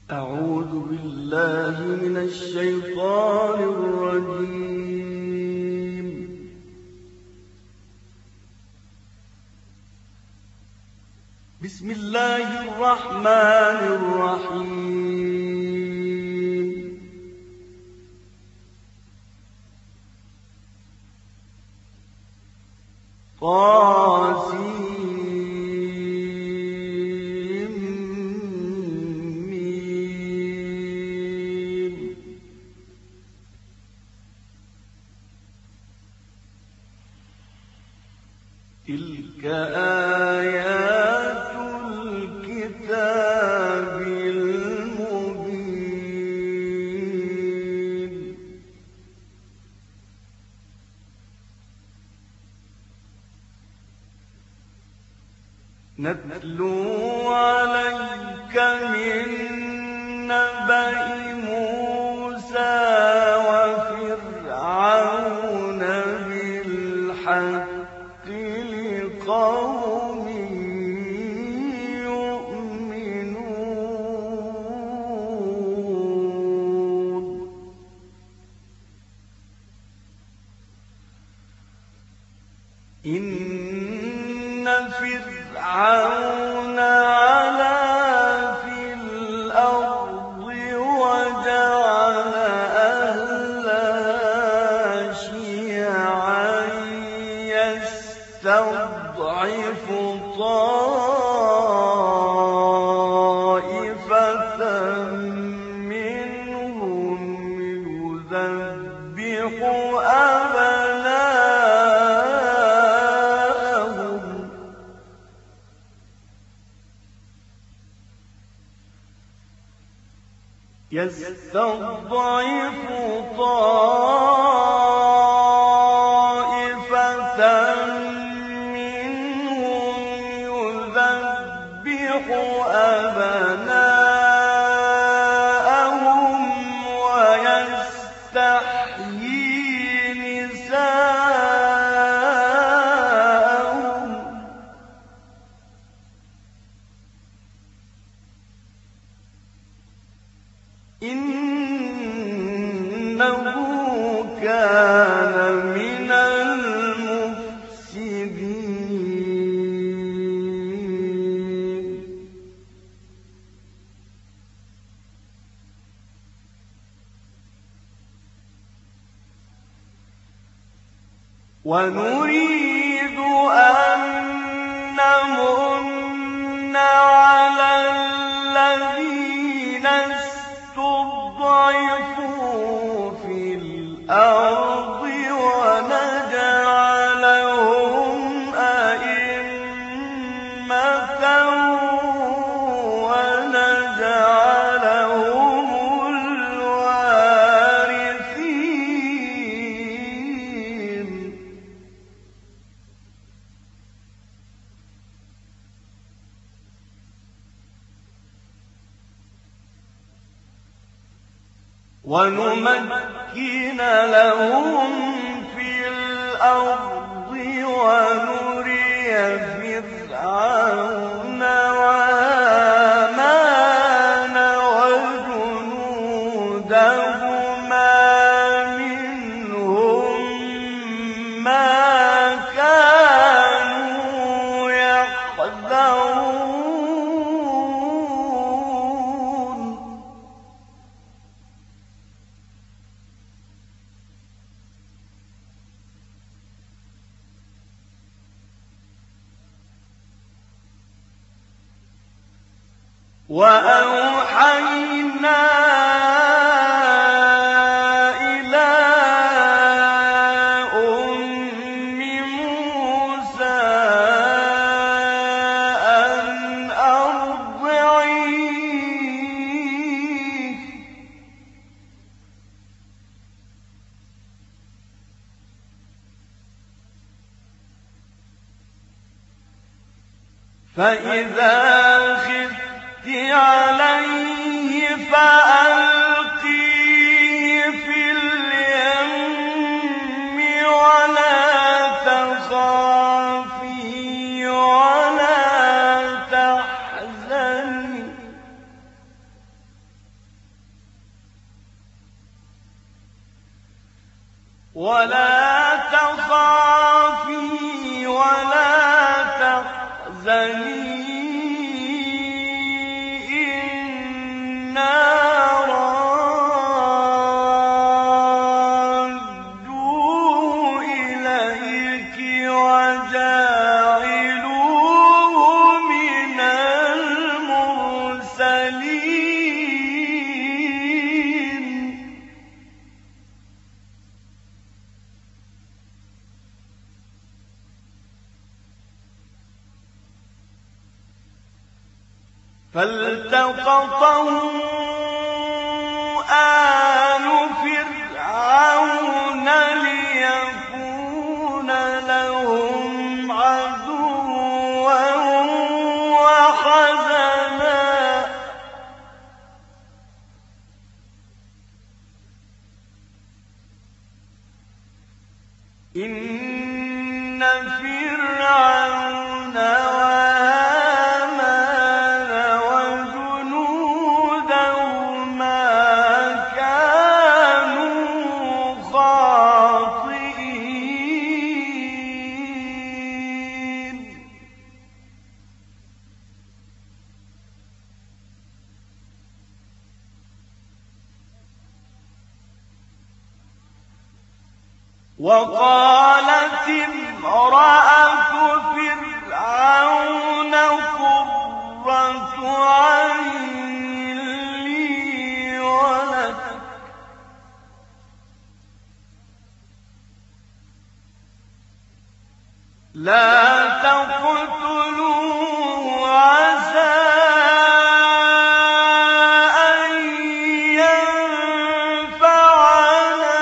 أعوذ بالله من الشيطان الرجيم. بسم الله الرحمن الرحيم. طاسين تلك آيات الكتاب المبين. نتلو عليك من نبأ موسى وفرعون بالحق قوم يؤمنون. إن فرعون علا في الأرض وجعل أهلها شيعا يستضعف طائفة منهم يذبح أبناءهم ويستحيي نساءهم. إنه كان من المفسدين. ونريد أن نمن على الذين استضعفوا في الأرض ونجعلهم أئمة ونجعلهم الوارثين. ونمكن لهم في الأرض ونري فرعون وهامان وجنودهما منهم ما كانوا يحذرون. وأوحينا إلى أم موسى أن أرضعيه فإذا خفت عليه فألقيه في اليم ولا تخافي ولا تحزني ولا تخافي ولا تحزني إنا رادوه إليك وجاعلوه من المرسلين فالتقطه آل فرعون ليكون لهم عدوا وحزنا إن فرعون وهامان وجنودهما كانوا خاطئين وقالت امرأة فرعون قرة عين لي ولك لا تقتلوه عسى أن ينفعنا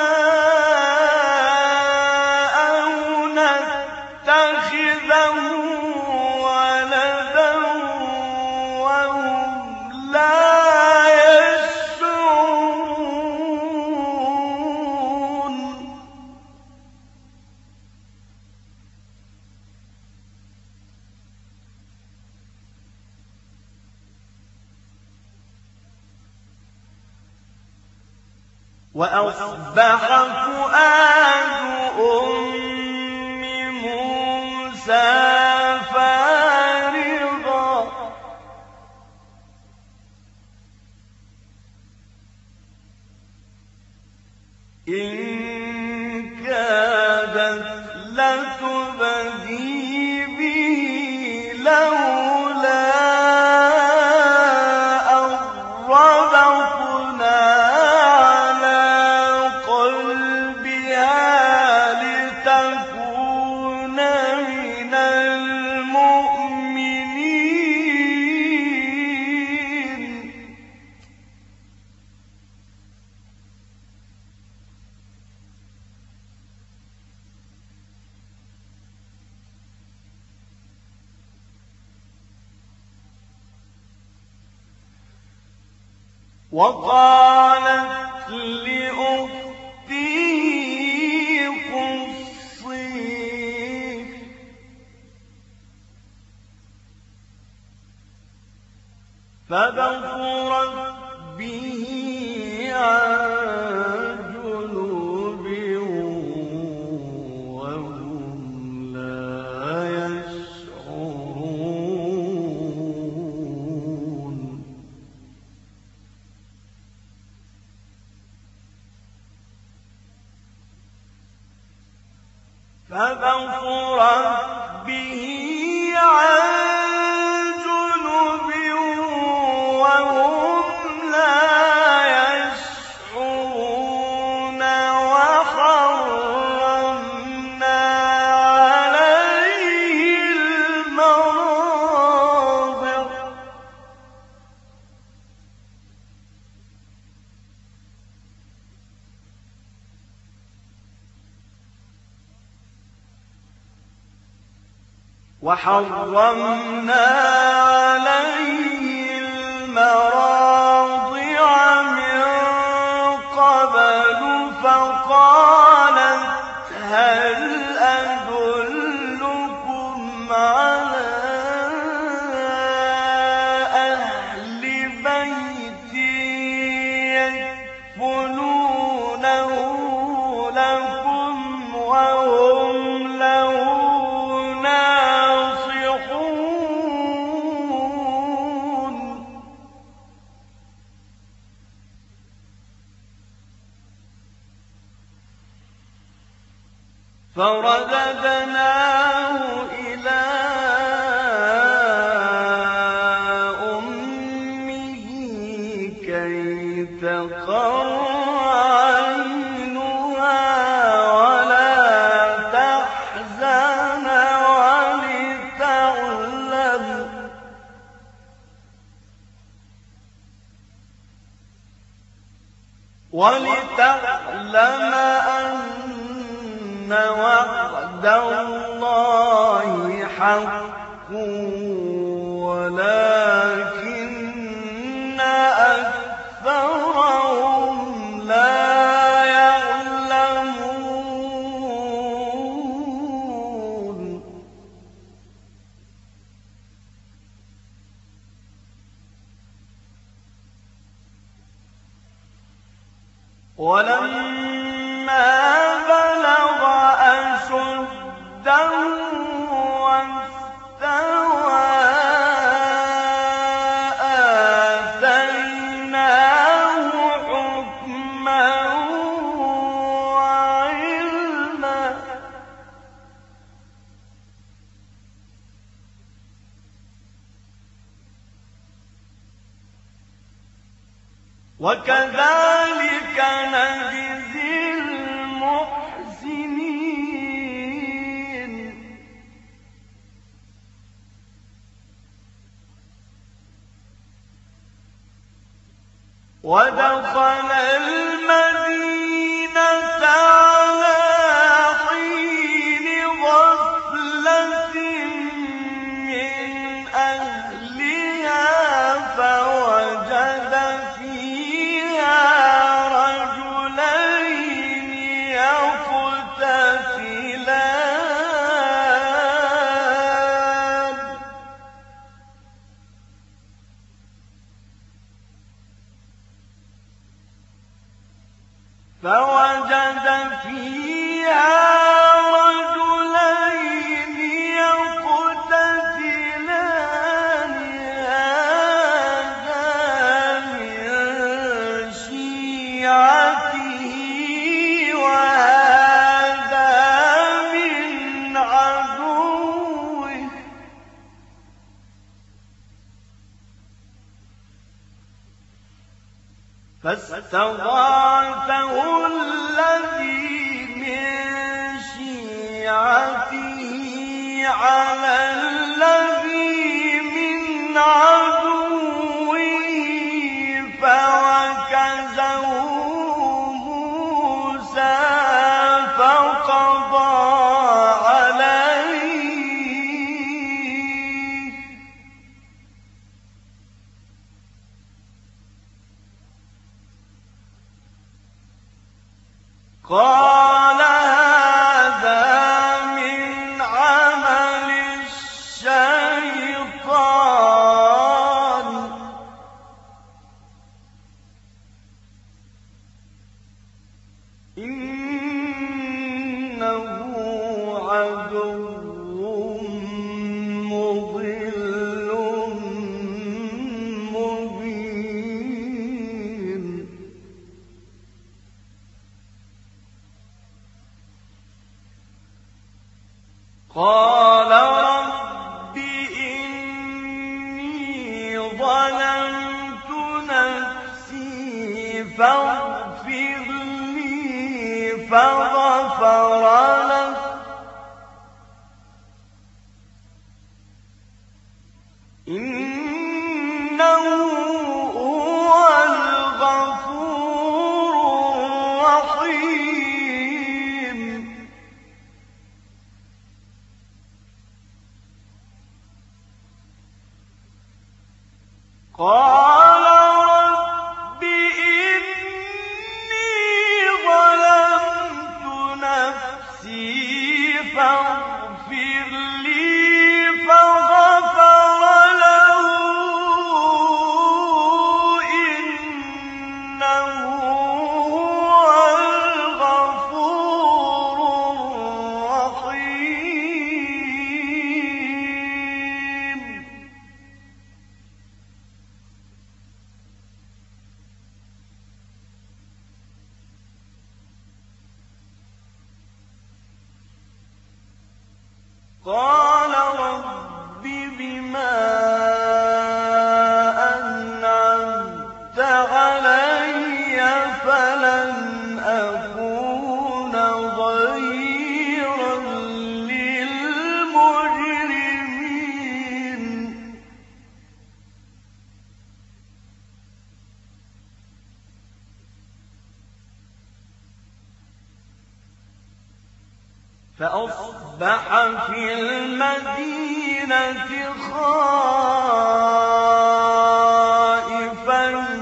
أو نتخذه ولدا وهم لا يشعرون وأصبح فؤاد أم موسى فارغا إن كادت لتبدي به لولا أن ربطنا لتكون من المؤمنين وقالت لأخته قصيه فبصرت به عن جنوب وهم لا يشعرون فبصرت به عن جنب وهم لا يشعرون وحرمنا عليه المراضع وحرمنا عليه المراضع من قبل فقالت هل أدلكم على أهل بيت يكفلونه لكم فرددناه إلى أمه كي تقر عينها ولا تحزن ولتعلم أن وعد الله حق ولكن أكثرهم لا يعلمون. ولما بلغ أشده واستوى آتيناه حكما وعلما وكذلك نجزي المحسنين. ودخل المدينة على حين غفلة من أهلها فوجد فيها رجلين يقتتلان هذا من شيعته وهذا من عدوه فاستغاثه الذي من شيعته على الذي من عدوه فوكزه موسى فقضى عليه قال هذا من عمل الشيطان إنه عدو مضل مبين. قال رب إني ظلمت نفسي فاغفر لي فغفر له إنه هو الغفور الرحيم. قال رب إني ظلمت نفسي فاغفر لي فغفر له إنه هو الغفور الرحيم. قال رب بما أنعمت علي فلن أكون ظهيرا للمجرمين فأصبح في المدينة خائفا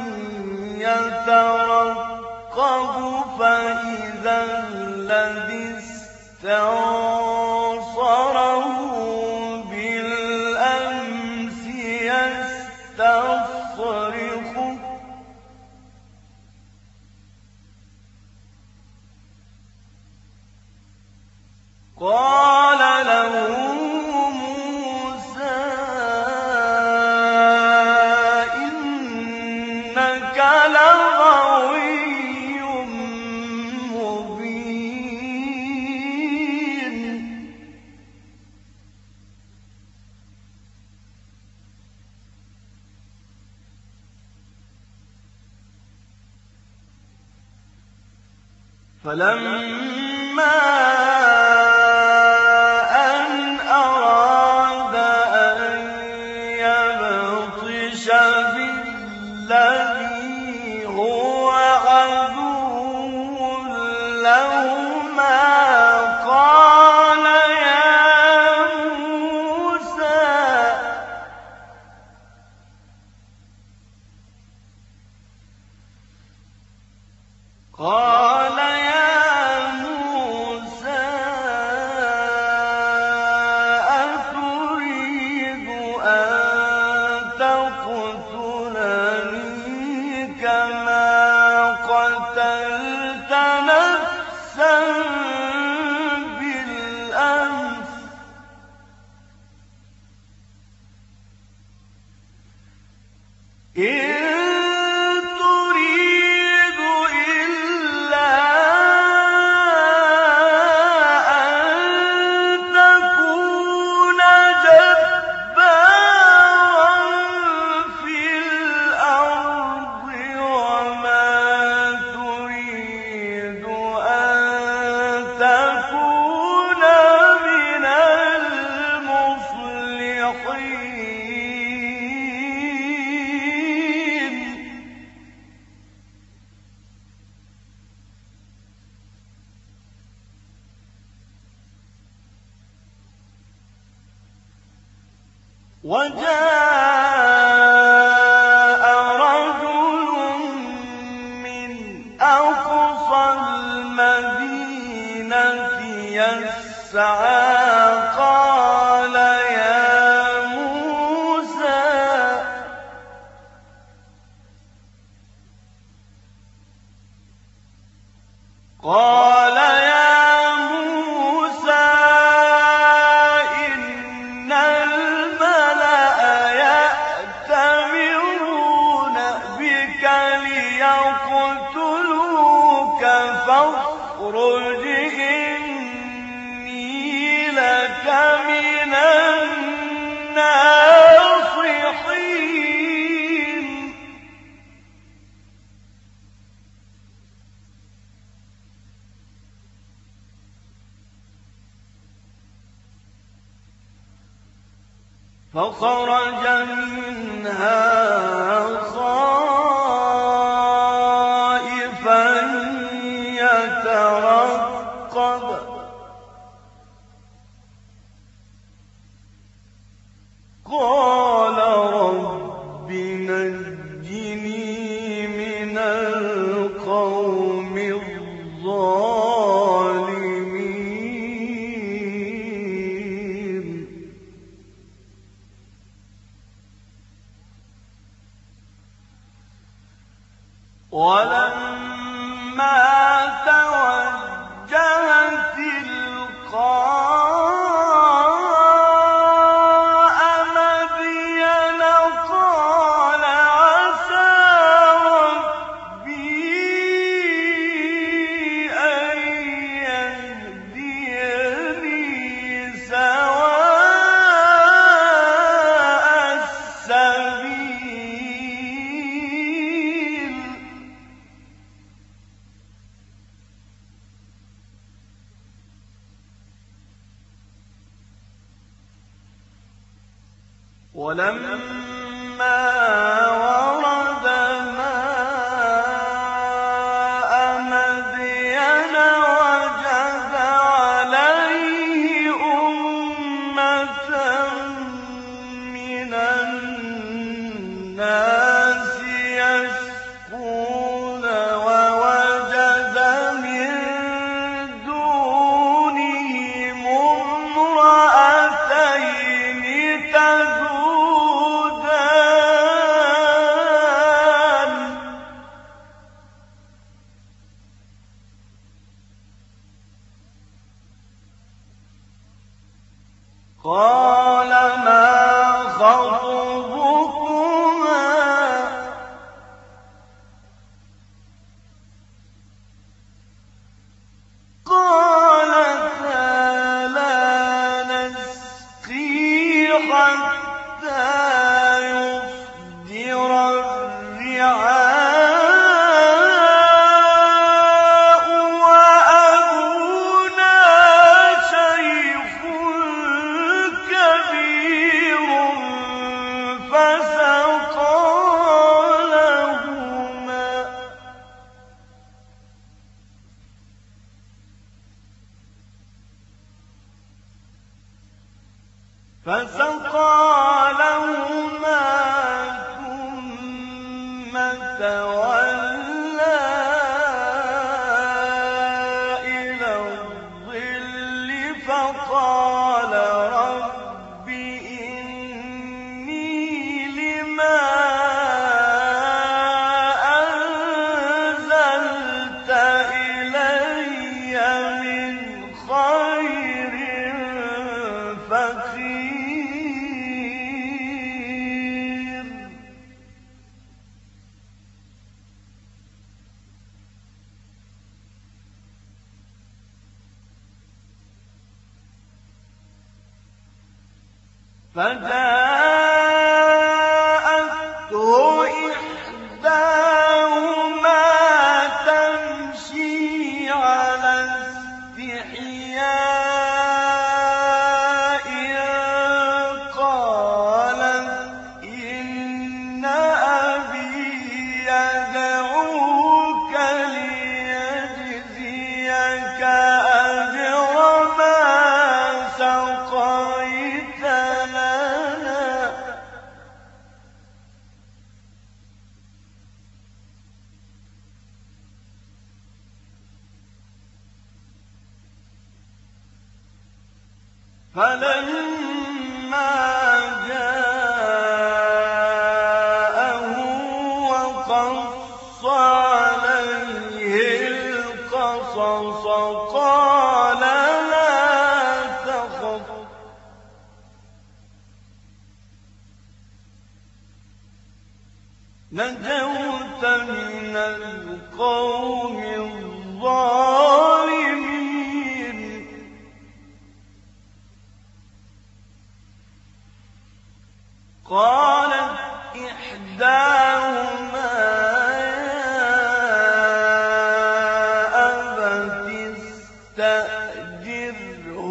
يترقب فإذا الذي استنصره بالأمس يستصرخه قال له موسى إنك لغوي مبين فلما الذي هو عدو لهما قال يا موسى أتريد أن تقتلني كما قتلت نفسا بالأمس إن تريد إلا أن تكون جبارا في الأرض وما تريد أن تكون من المصلحين وجاء رجل من أقصى المدينة يسعى قال يا موسى إن الملأ يأتمرون بك ليقتلوك فاخرج إني لك من الناصحين فخرج منها خائفا يترقب قال رب نجني من القوم الظالمين ولما توجه تلقاء مدين قال عسى ربي أن يهديني سواء ولما ورد ماء مدين وجد عليه أمة من الناس يسقون ووجد من دونهم امرأتين تذودان قال ما خطبكما قالتا لا نسقي حتى يصدر الرعاء وأبونا شيخ كبير فسقى لهما ثم تولى إلى الظل فقال رب إني لما أنزلت إلي من خير فقير فجاءته إحداهما تمشي على استحياء قالت إن أبي يدعوك ليجزيك أجر ما سقيت لنا فلما جاءه وقص عليه القصص قال لا تخف نجوت من القوم الظالمين قالت إحداهما يا أبت استأجره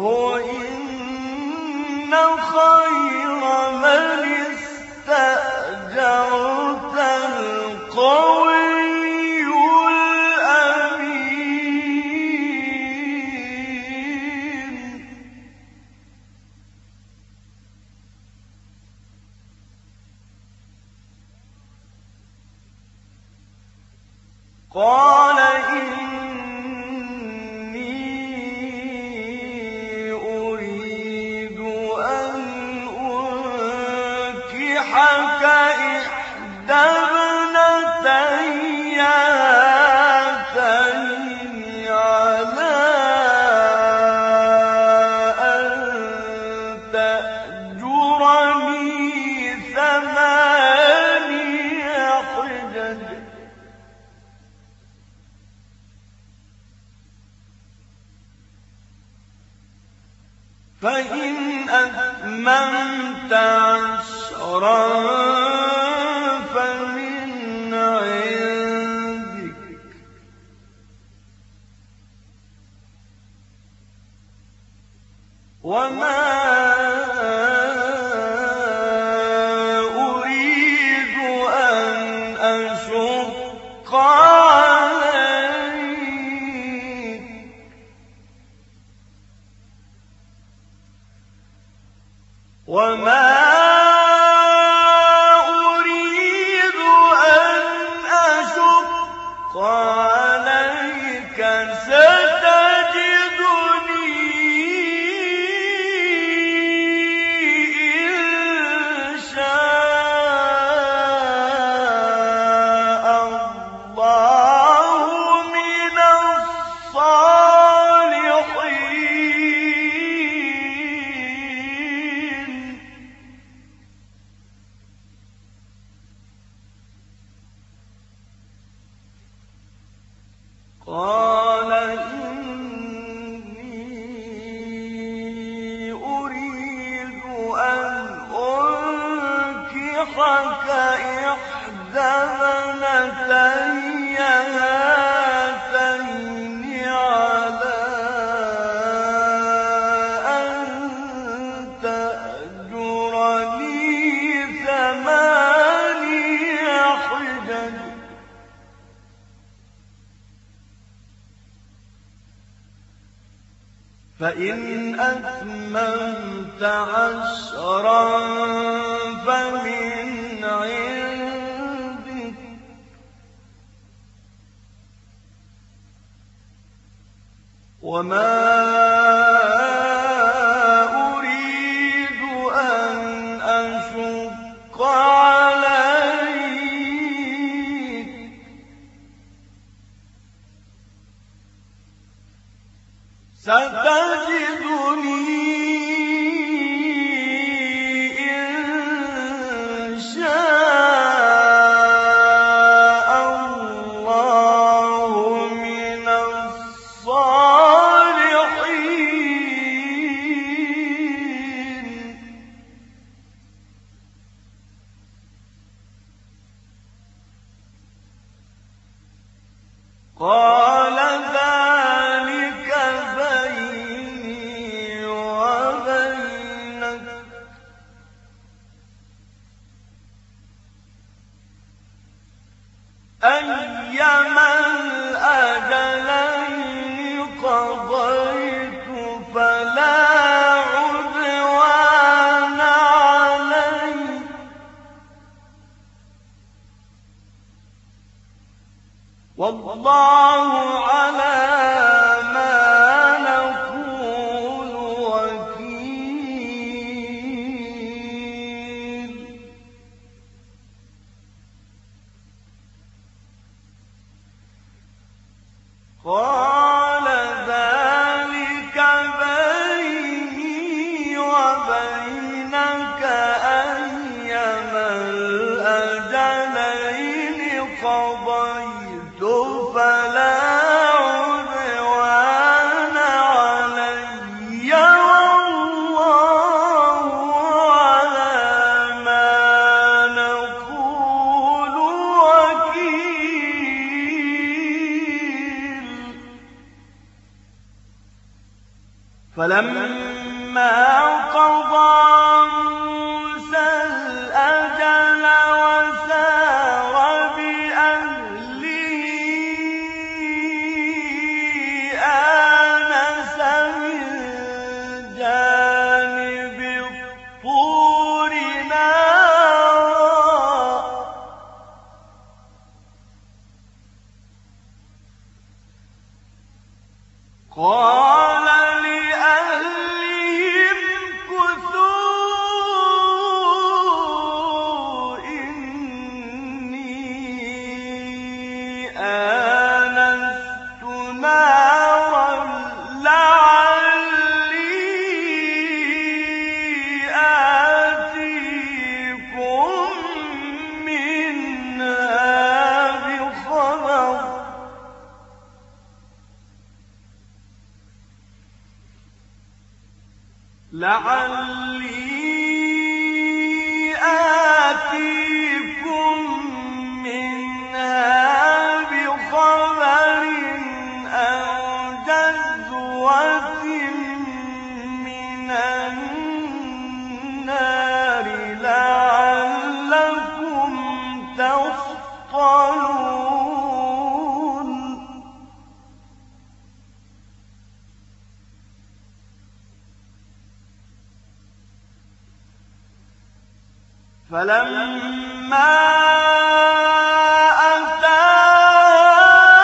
إن خير من استأجرت القوي الأمين قال إني أريد أن أنكحك إحدى ابنتي هاتين على أن تأجرني 8 حجج فإن أتممت 10 فمن عندك وما عليك ستجدني إن شاء الله من الصالحين. قال إني أريد أن أنكحك إحدى ابنتي هاتين على أن تأجرني 8 حجج فإن أتممت 10 فمن عندك وما أريد أن أشق عليك ستجدني إن شاء الله من الصالحين. قال ذلك بيني وبينك أيما الأجلين قضيت فلا عدوان علي والله على ما نقول وكيل. قال ذلك بيني وبينك أيما الأجلين قضيت فلا عدوان علي والله على ما نقول وكيل. فلما قضى موسى الأجل وسار بأهله آنس من جانب الطور نارا قال لأهلهم كثوا إني آنست نارا لعلي آتيكم منها بخبر أو جذوة من النار لعلكم تصطلون. فلما أتاها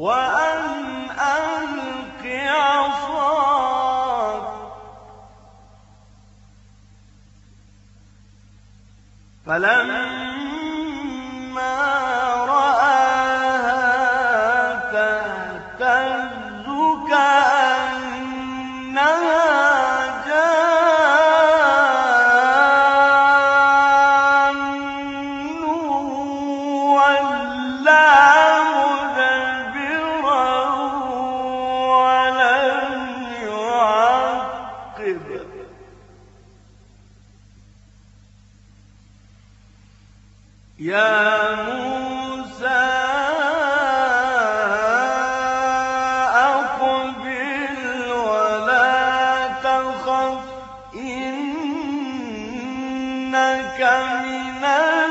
وأن ألق عصاك فلما رآها تهتز كأنها جان ولا مدبرا ولم يعقب يا موسى أقبل ولا تخف إنك من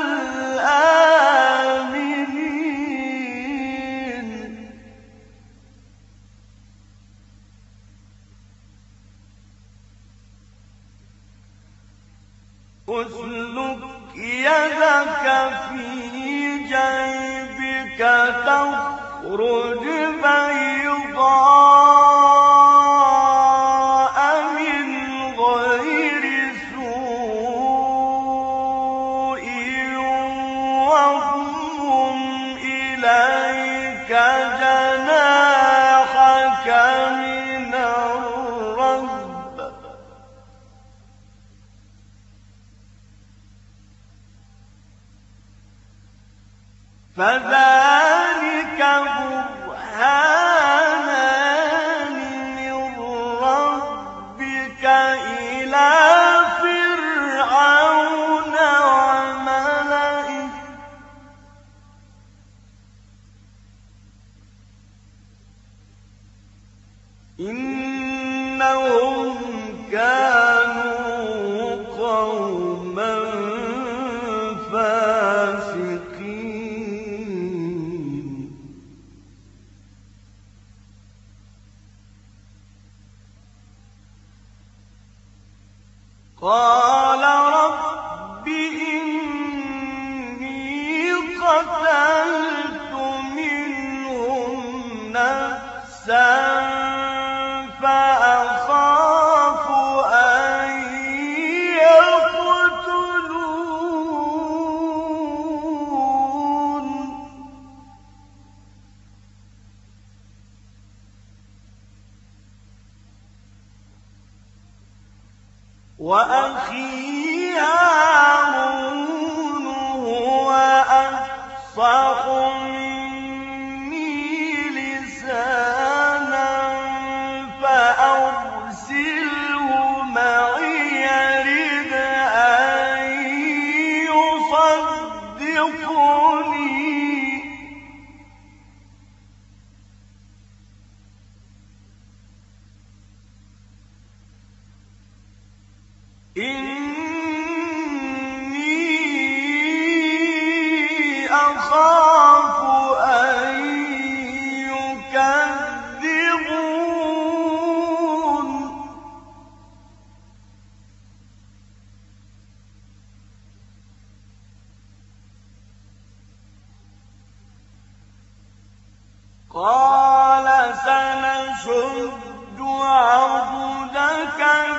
الآمنين أسلك يدك في جيبك تخرج بيضاء من غير سوء واضمم إليك جناحك من الرهب فذلك برهانان من ربك إلى فرعون وملئه إنهم كانوا قوما فاسقين قال رب إني قتلت منهم نفسا فأخاف أن يقتلون وأخي هارون هو أفصح مني لسانا فأرسله معي يرد أن يصدقني إني أخاف أن يكذبون قال سنشد عضدك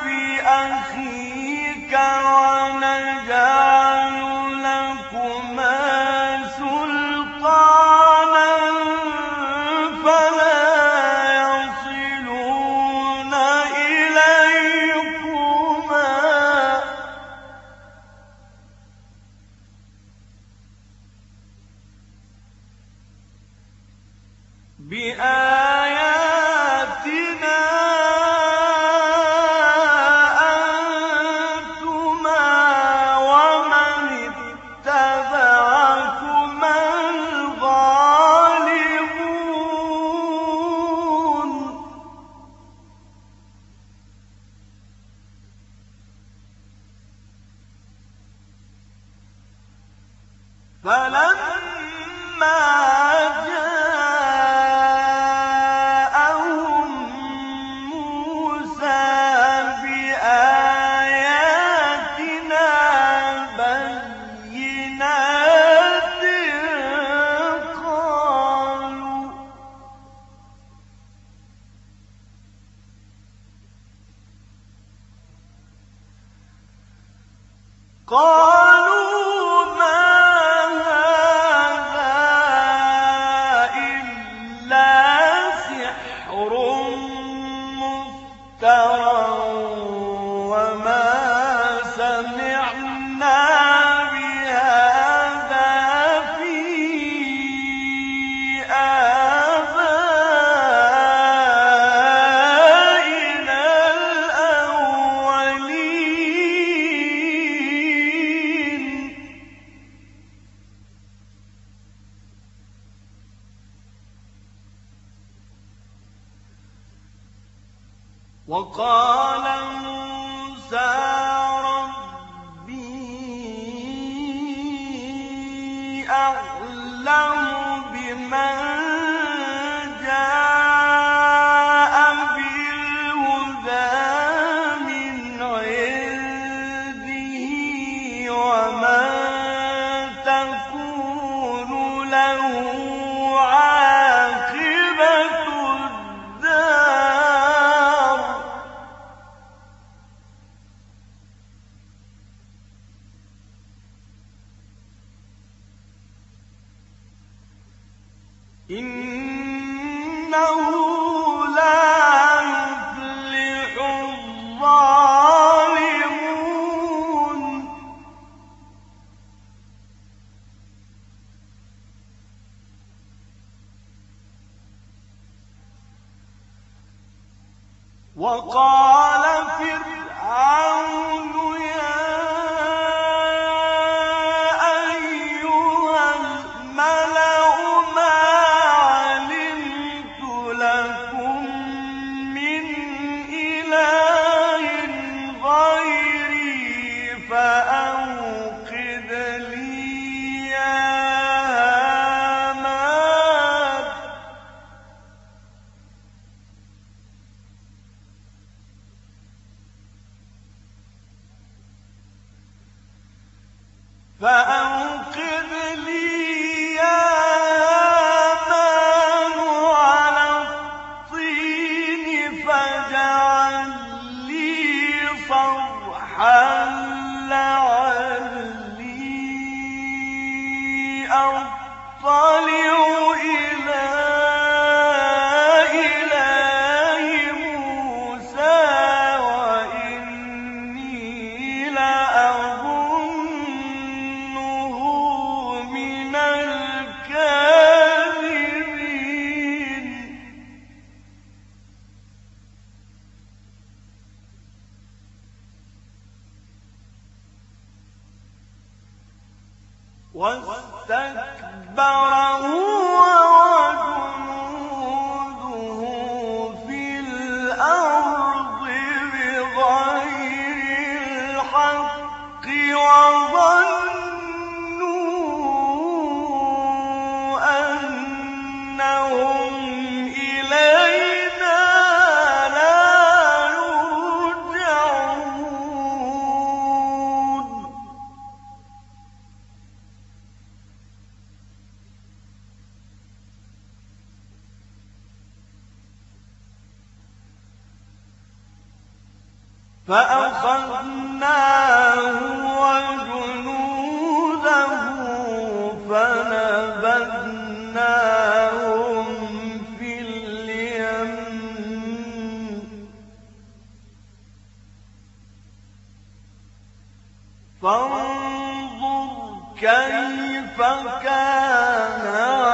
بأخيك ونجعل لكما سلطانا فلا يصلون إليكما بآياتنا أنتما ومن اتبعكما الغالبون فلما جاءهم موسى بآياتنا بينات قالوا ما هذا إلا سحر مفترى وما سمعنا بهذا في آبائنا الأولين. وقال موسى ربي أعلم بمن جاء بالهدى من عنده ومن تكون له عاقبة الدار. إنه لا يفلح الظالمون. وقال فرعون يا أيها الملأ ما علمت لكم من إله غيري فأوقد لي يا هامان على الطين فاجعل لي صرحا لعلي أطلع إلى إله موسى وإني لأظنه من الكاذبين. واستكبر هو وجنوده في الأرض بغير الحق وظنوا أنهم إلينا لا يرجعون. فأخذناه وجنوده فنبذناهم في اليم فانظر كيف كان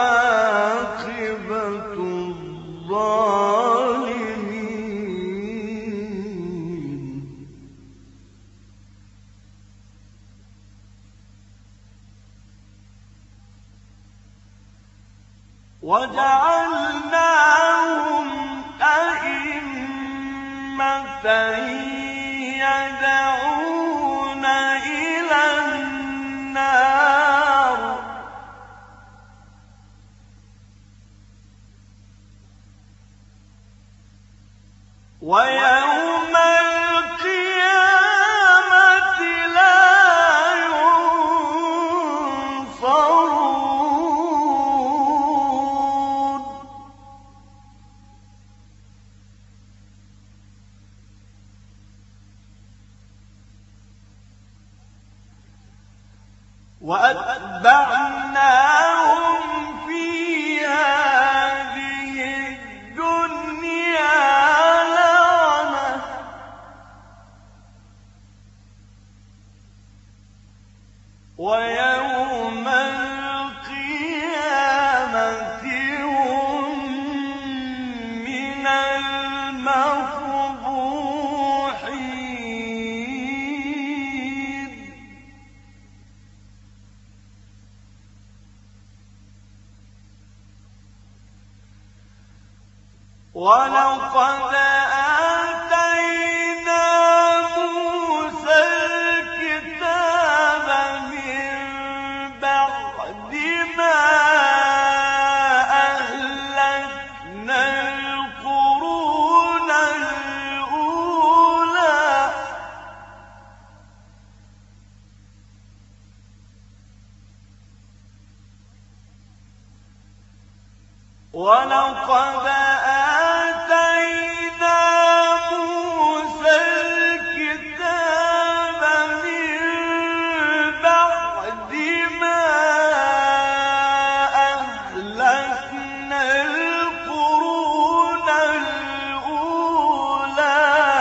عاقبة الظالمين. وجعلناهم أئمة يدعون إلى النار ويوم القيامة لا ينصرون. وأتبعناهم في هذه الدنيا لعنة ويوم القيامة هم من المقبوحين. ولقد آتينا موسى الكتاب من بعد ما أهلكنا القرون الأولى ولقد آتينا موسى الكتاب من بعد ما أهلكنا القرون الأولى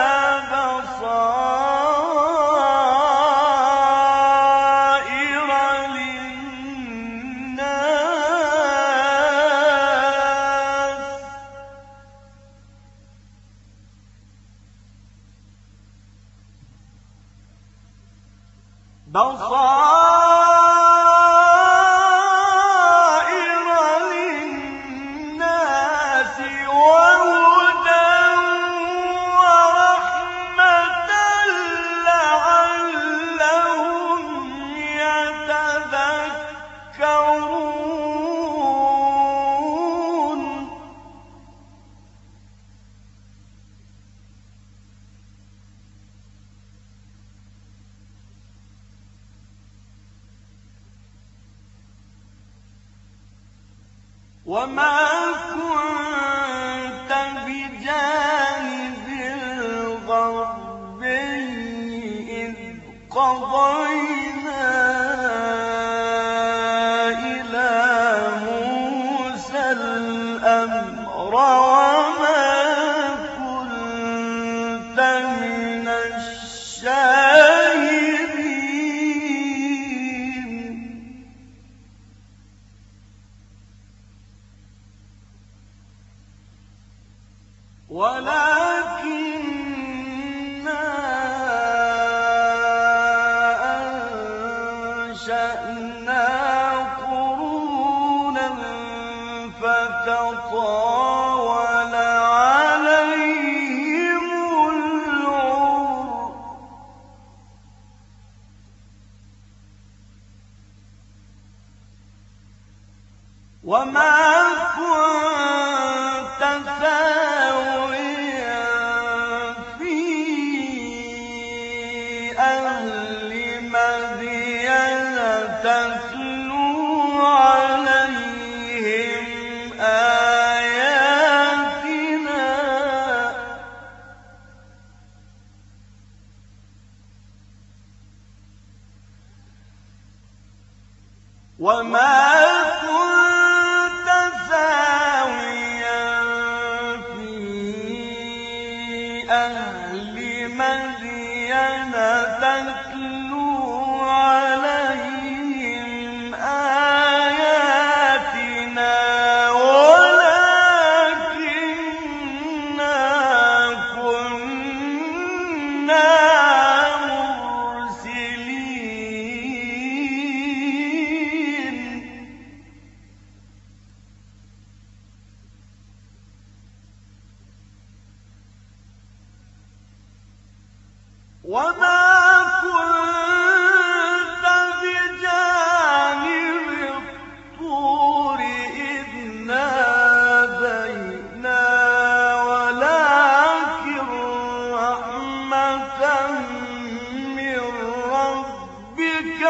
بصائر للناس وهدى ورحمة لعلهم يتذكرون. وما كنت بجانب الغربي إذ قضينا إلى موسى الأمر وما كنت من الشاهدين. ولكننا أنشأنا قرونا فتطاول عليهم العمر وما كنت ثاويا في أهل مدين تتلو عليهم آياتنا وما كنت ثاويا في أهل مدين تتلو عليهم آياتنا ولكننا كنا مرسلين. وما كنت بجانب الطور إذ نادينا ولكن رحمة من ربك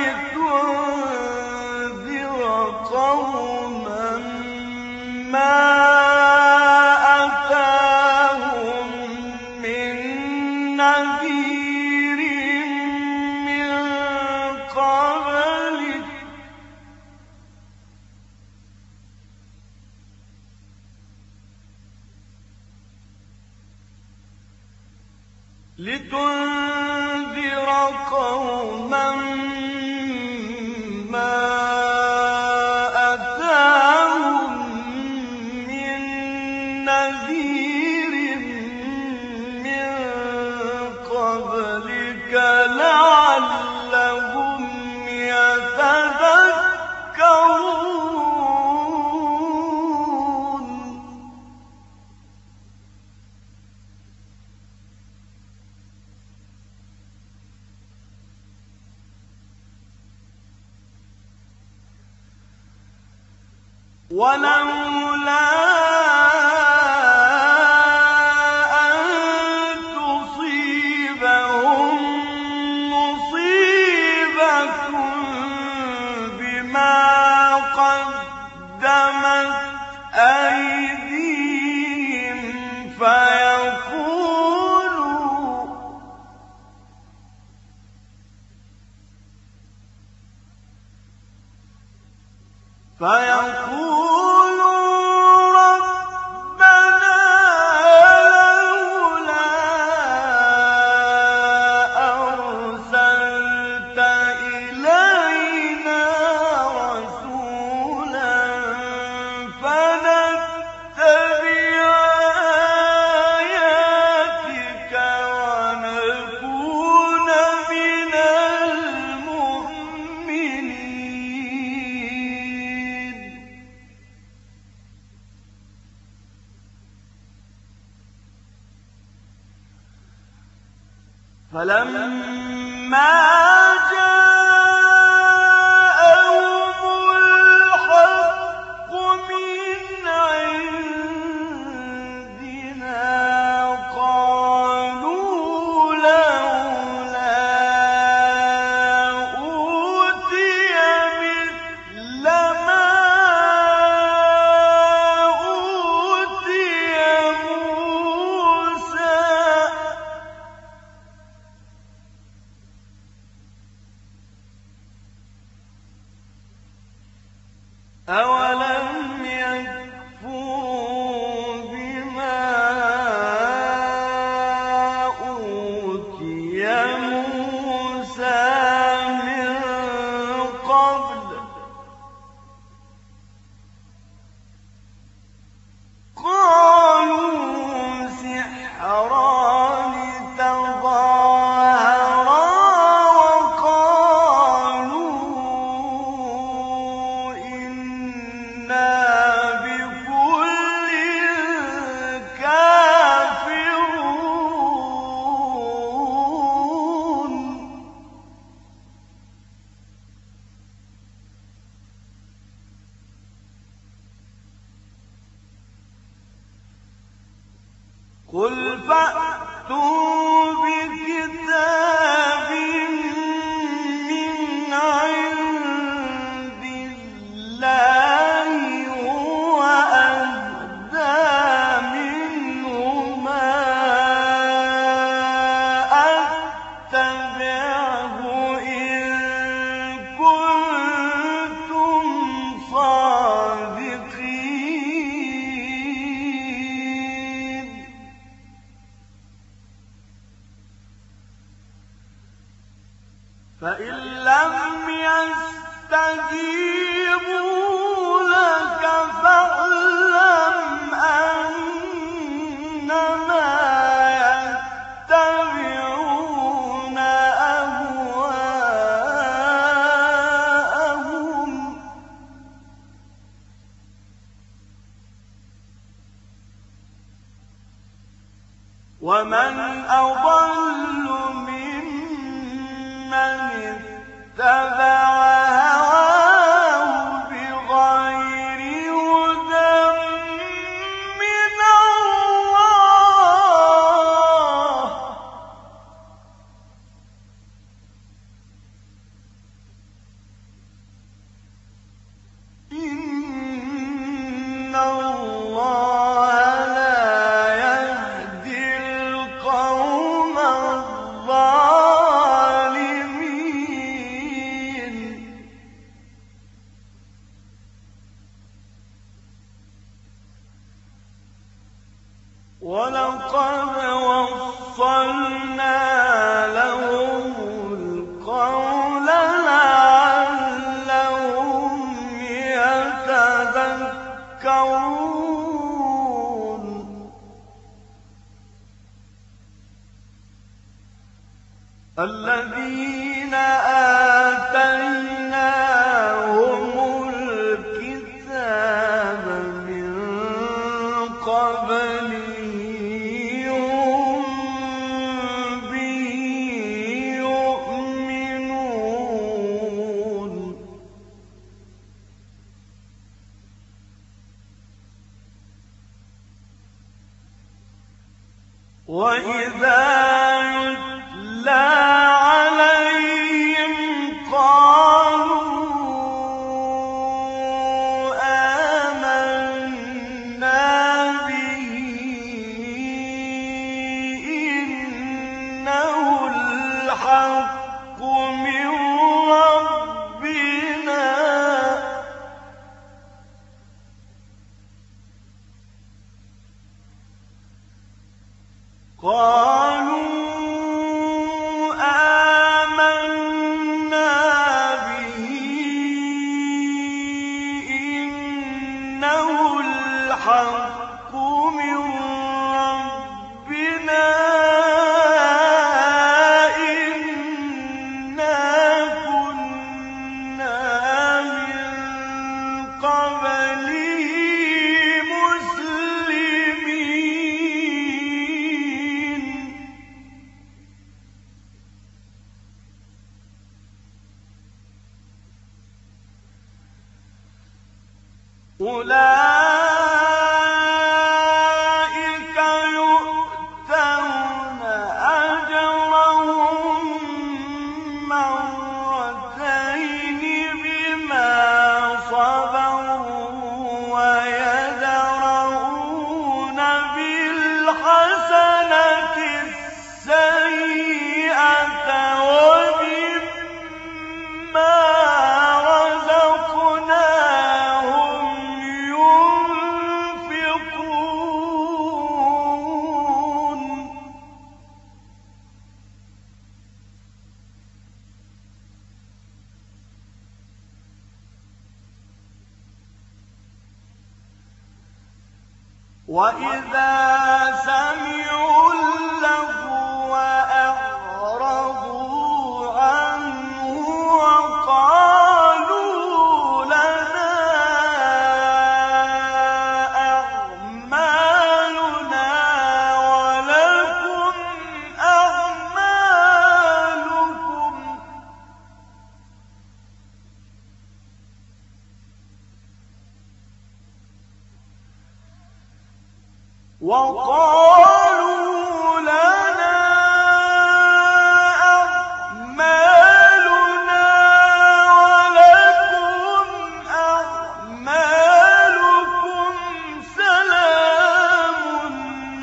لتنذر قوما ما أتاهم من نذير من قبلك لتنذر قوما ما أتاهم من نذير من قبلك لعلهم يتذكرون. ولولا أن تصيبهم مصيبة بما قدمت أيديهم فيقولوا ربنا لولا أرسلت إلينا رسولا فنتبع آياتك ونكون من المؤمنين. فلما جاءهم الحق من عندنا قالوا لولا أوتي مثل ما أوتي موسى أولم يكفروا بما أوتي موسى من قبل قالوا سحران تظاهرا وقالوا إنا بكل كافرون. قل فأتوا بكتاب من عند الله هو أهدى منهما أتبعه إن كنتم صادقين. فإن لم يستجيبوا لك فاعلم أنما يتبعون أهواءهم ومن أضل ممن اتبع هواه بغير هدى من الله. إن الله لا يهدي القوم الظالمين. ولقد وصلنا الذين آتيناهم الكتاب من قبله هم به يؤمنون وإذا يتلى عليهم قالوا آمنا به إنه الحق من ربنا قالوا آمنا به إنه الحق من ربنا إنا كنا من قبله مسلمين أولئك يؤتون أجرهم مرتين بما صبروا ويدرؤون بالحسنة السيئة ومما رزقناهم ينفقون وإذا سمعوا اللغو أعرضوا عنه وقالوا لنا أعمالنا ولكم أعمالكم وقالوا لنا أعمالنا ولكم أعمالكم سلام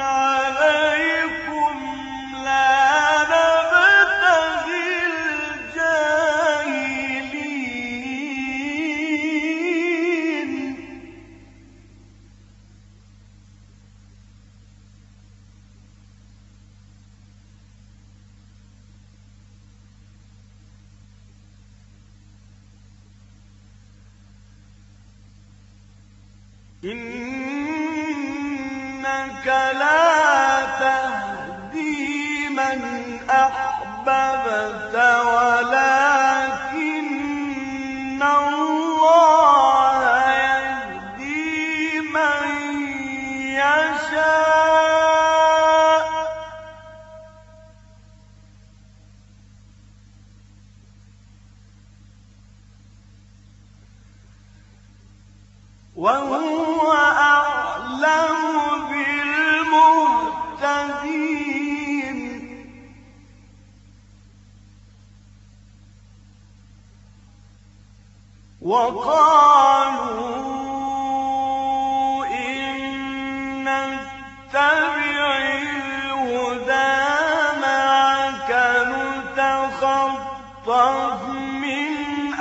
عليكم لا نبتغي الجاهلين إنك لا تهدي من أحببت ولكن الله يهدي من يشاء وهو أعلم بالمهتدين وقالوا إن نتبع الهدى معك نتخطف من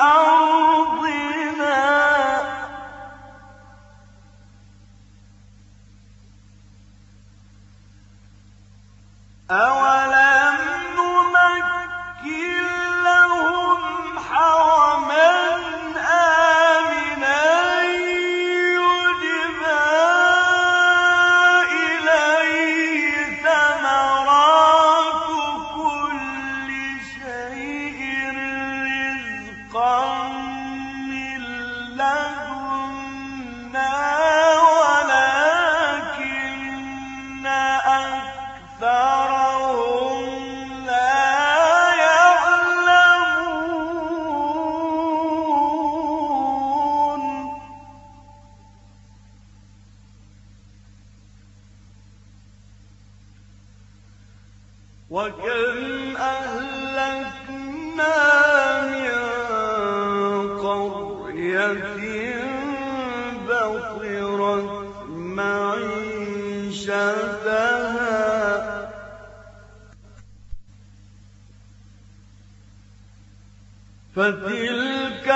أرضنا أولم نمكن لهم حرما آمنا يجبى إليه ثمرات كل رِزْقًا مِّن لَّدُنَّا وَلَٰكِنَّ أَكْثَرَهُمْ لَا يَعْلَمُونَ وَكَمْ أَهْلَكْنَا مِن قَرْيَةٍ بَطِرَتْ مَعِيشَتَهَا فَتِلْكَ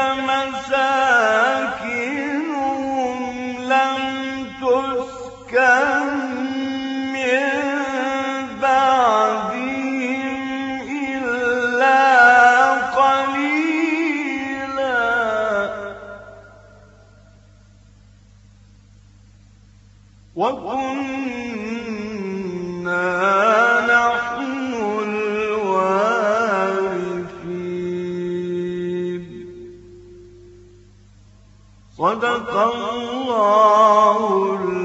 مَسَاكِنُهُمْ لَمْ تُسْكَن مِّن بَعْدِهِمْ إِلَّا قَلِيلًا وَكُنَّا نَحْنُ الْوَارِثِينَ. صدق الله